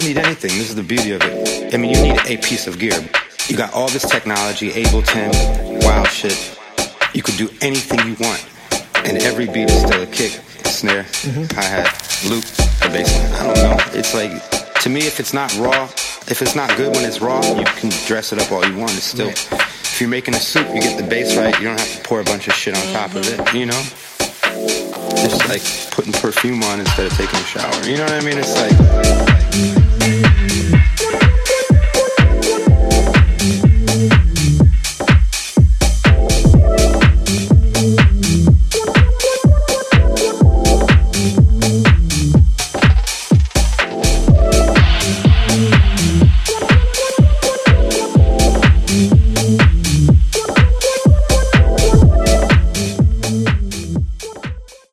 don't need anything. This is the beauty of it. I mean, you need a piece of gear. You got all this technology, Ableton, wild shit. You could do anything you want, and every beat is still a kick, snare, hi-hat, loop, the bass line. I don't know. It's like, to me, if it's not raw, if it's not good when it's raw, you can dress it up all you want. It's still, if you're making a soup, you get the bass right. You don't have to pour a bunch of shit on top of it, you know? It's like putting perfume on instead of taking a shower. You know what I mean? It's like...